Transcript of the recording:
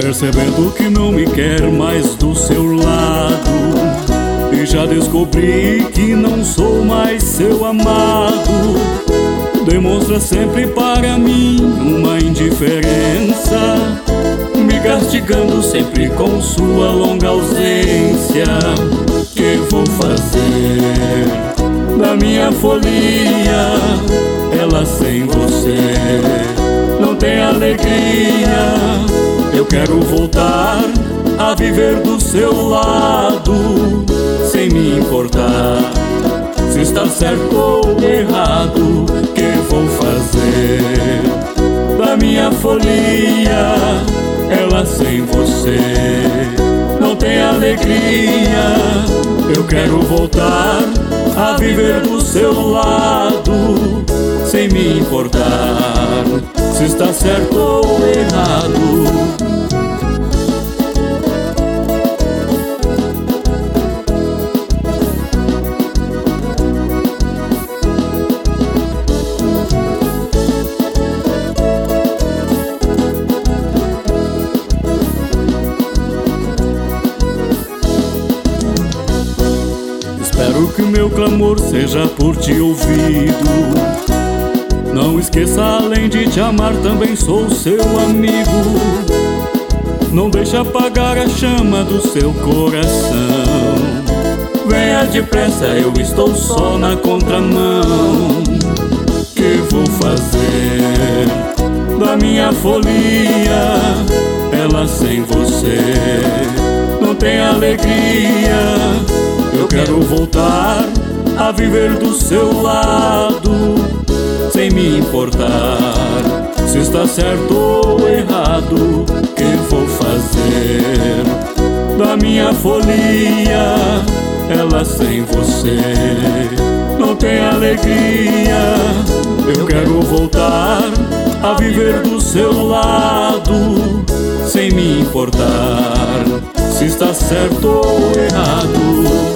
percebendo que não me quer mais do seu lado, e já descobri que não sou mais seu amado. Demonstra sempre para mim uma indiferença, me castigando sempre com sua longa ausência. Que vou fazer da minha folia? Ela sem você não tem alegria. Eu quero voltar a viver do seu lado, sem me importar se está certo ou errado. Que vou fazer da minha folia? Ela sem você não tem alegria. Eu quero voltar a viver do seu lado, sem me importar se está certo ou errado. Espero que o meu clamor seja por ti ouvido. Não esqueça, além de te amar, também sou seu amigo. Não deixe apagar a chama do seu coração. Venha depressa, eu estou só na contramão. Que vou fazer da minha folia? Ela sem você não tem alegria. Eu quero voltar a viver do seu lado, sem me importar se está certo ou errado. Que vou fazer da minha folia? Ela sem você não tem alegria. Eu quero voltar a viver do seu lado, sem me importar se está certo ou errado.